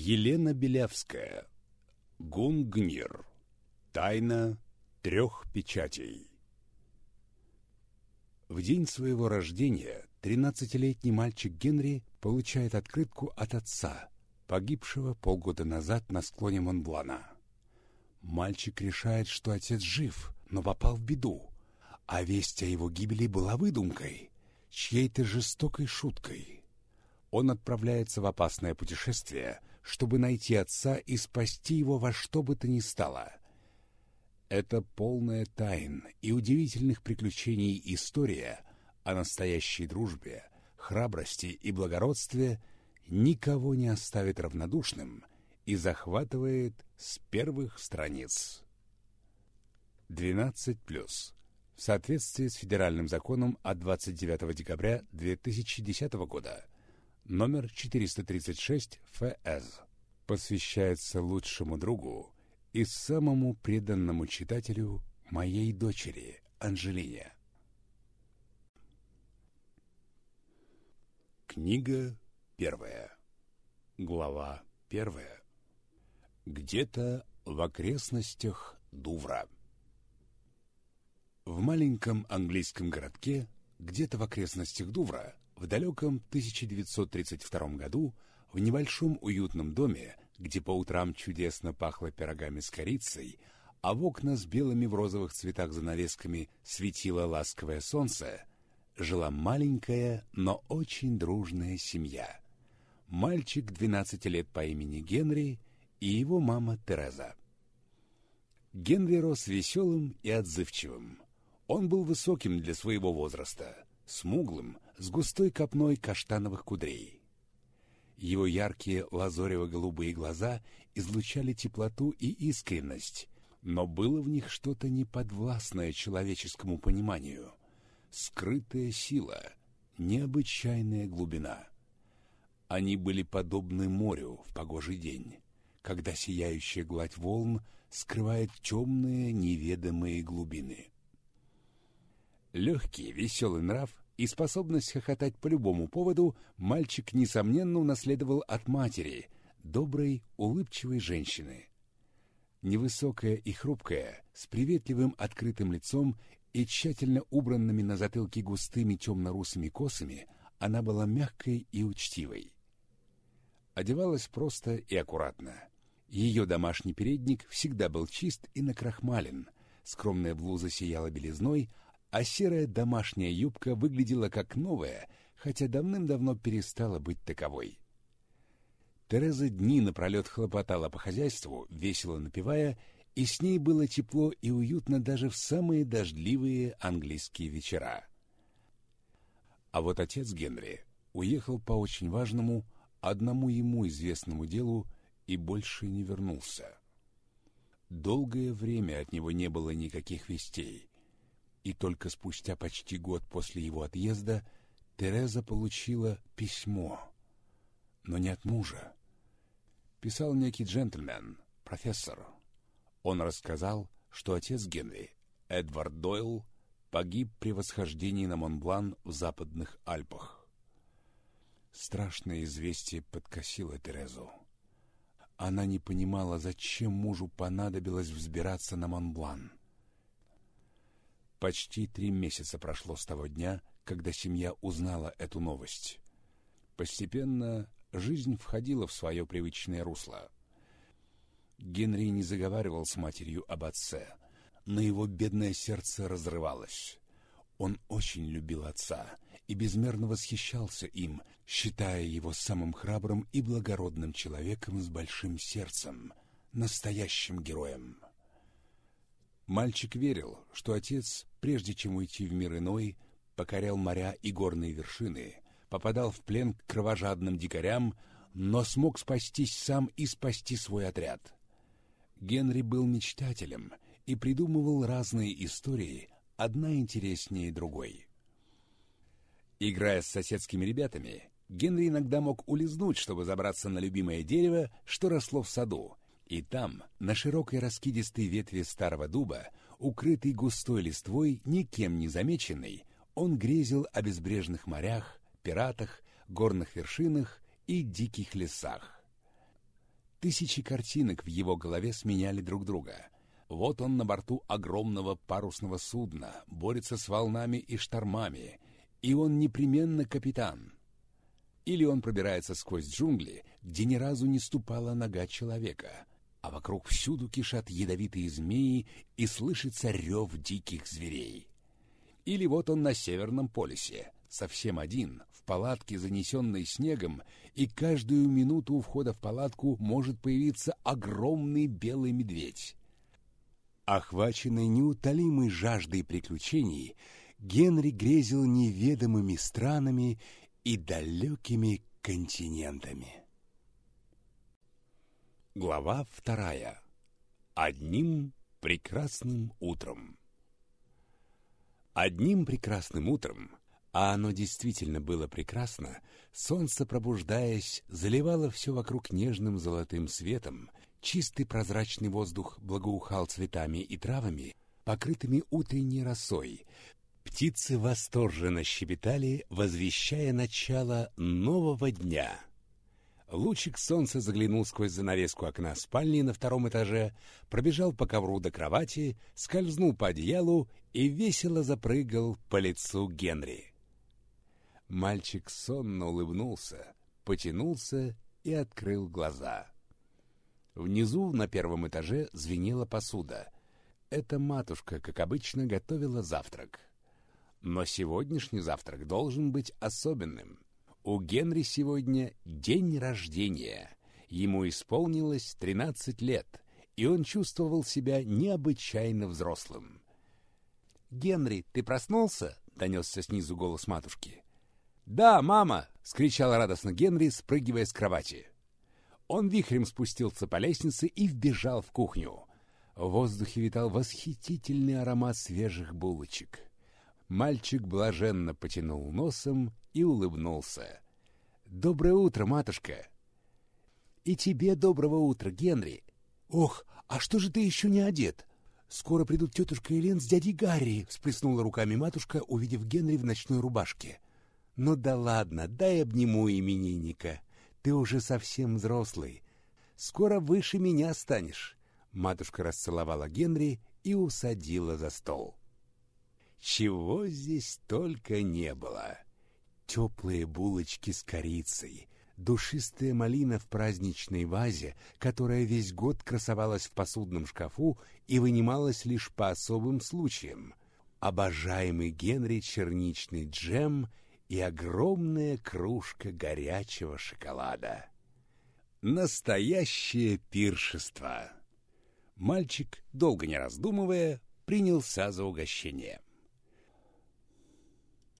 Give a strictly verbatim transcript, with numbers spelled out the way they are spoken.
Елена Белявская. Гунгнир. Тайна трех печатей. В день своего рождения тринадцатилетний мальчик Генри получает открытку от отца, погибшего полгода назад на склоне Монблана. Мальчик решает, что отец жив, но попал в беду, а весть о его гибели была выдумкой, чьей-то жестокой шуткой. Он отправляется в опасное путешествие, чтобы найти отца и спасти его во что бы то ни стало. Это полная тайн и удивительных приключений история о настоящей дружбе, храбрости и благородстве никого не оставит равнодушным и захватывает с первых страниц. двенадцать плюс. В соответствии с федеральным законом от двадцать девятого декабря две тысячи десятого года, номер четыреста тридцать шесть эф эс, посвящается лучшему другу и самому преданному читателю, моей дочери Анжелине. Книга первая. Глава первая. Где-то в окрестностях Дувра. В маленьком английском городке, где-то в окрестностях Дувра, в далеком тысяча девятьсот тридцать втором году, в небольшом уютном доме, где по утрам чудесно пахло пирогами с корицей, а в окна с белыми в розовых цветах занавесками светило ласковое солнце, жила маленькая, но очень дружная семья. Мальчик двенадцати лет по имени Генри и его мама Тереза. Генри рос веселым и отзывчивым. Он был высоким для своего возраста, смуглым, с густой копной каштановых кудрей. Его яркие лазорево-голубые глаза излучали теплоту и искренность, но было в них что-то неподвластное человеческому пониманию. Скрытая сила, необычайная глубина. Они были подобны морю в погожий день, когда сияющая гладь волн скрывает темные неведомые глубины. Легкий, веселый нрав и способность хохотать по любому поводу мальчик, несомненно, унаследовал от матери, доброй, улыбчивой женщины. Невысокая и хрупкая, с приветливым открытым лицом и тщательно убранными на затылке густыми темно-русыми косами, она была мягкой и учтивой. Одевалась просто и аккуратно. Ее домашний передник всегда был чист и накрахмален, скромная блуза сияла белизной, а серая домашняя юбка выглядела как новая, хотя давным-давно перестала быть таковой. Тереза дни напролет хлопотала по хозяйству, весело напевая, и с ней было тепло и уютно даже в самые дождливые английские вечера. А вот отец Генри уехал по очень важному, одному ему известному делу и больше не вернулся. Долгое время от него не было никаких вестей. И только спустя почти год после его отъезда Тереза получила письмо, но не от мужа. Писал некий джентльмен, профессор. Он рассказал, что отец Генри, Эдвард Дойл, погиб при восхождении на Монблан в Западных Альпах. Страшное известие подкосило Терезу. Она не понимала, зачем мужу понадобилось взбираться на Монблан. Почти три месяца прошло с того дня, когда семья узнала эту новость. Постепенно жизнь входила в свое привычное русло. Генри не заговаривал с матерью об отце, но его бедное сердце разрывалось. Он очень любил отца и безмерно восхищался им, считая его самым храбрым и благородным человеком с большим сердцем, настоящим героем. Мальчик верил, что отец, прежде чем уйти в мир иной, покорял моря и горные вершины, попадал в плен к кровожадным дикарям, но смог спастись сам и спасти свой отряд. Генри был мечтателем и придумывал разные истории, одна интереснее другой. Играя с соседскими ребятами, Генри иногда мог улизнуть, чтобы забраться на любимое дерево, что росло в саду, и там, на широкой раскидистой ветви старого дуба, укрытый густой листвой, никем не замеченный, он грезил о безбрежных морях, пиратах, горных вершинах и диких лесах. Тысячи картинок в его голове сменяли друг друга. Вот он на борту огромного парусного судна, борется с волнами и штормами, и он непременно капитан. Или он пробирается сквозь джунгли, где ни разу не ступала нога человека, а вокруг всюду кишат ядовитые змеи и слышится рев диких зверей. Или вот он на Северном полюсе, совсем один, в палатке, занесенной снегом, и каждую минуту у входа в палатку может появиться огромный белый медведь. Охваченный неутолимой жаждой приключений, Генри грезил неведомыми странами и далекими континентами. Глава вторая. Одним прекрасным утром. Одним прекрасным утром, а оно действительно было прекрасно, солнце, пробуждаясь, заливало все вокруг нежным золотым светом, чистый прозрачный воздух благоухал цветами и травами, покрытыми утренней росой. Птицы восторженно щебетали, возвещая начало нового дня. Лучик солнца заглянул сквозь занавеску окна спальни на втором этаже, пробежал по ковру до кровати, скользнул по одеялу и весело запрыгал по лицу Генри. Мальчик сонно улыбнулся, потянулся и открыл глаза. Внизу на первом этаже звенела посуда. Эта матушка, как обычно, готовила завтрак. Но сегодняшний завтрак должен быть особенным. У Генри сегодня день рождения. Ему исполнилось тринадцать лет, и он чувствовал себя необычайно взрослым. «Генри, ты проснулся?» — донесся снизу голос матушки. «Да, мама!» — скричал радостно Генри, спрыгивая с кровати. Он вихрем спустился по лестнице и вбежал в кухню. В воздухе витал восхитительный аромат свежих булочек. Мальчик блаженно потянул носом и улыбнулся. «Доброе утро, матушка!» «И тебе доброго утра, Генри!» «Ох, а что же ты еще не одет? Скоро придут тетушка Элен с дядей Гарри!» — всплеснула руками матушка, увидев Генри в ночной рубашке. «Ну да ладно, дай обниму именинника. Ты уже совсем взрослый. Скоро выше меня станешь». Матушка расцеловала Генри и усадила за стол. Чего здесь только не было. Теплые булочки с корицей, душистая малина в праздничной вазе, которая весь год красовалась в посудном шкафу и вынималась лишь по особым случаям, обожаемый Генри черничный джем и огромная кружка горячего шоколада. Настоящее пиршество! Мальчик, долго не раздумывая, принялся за угощение.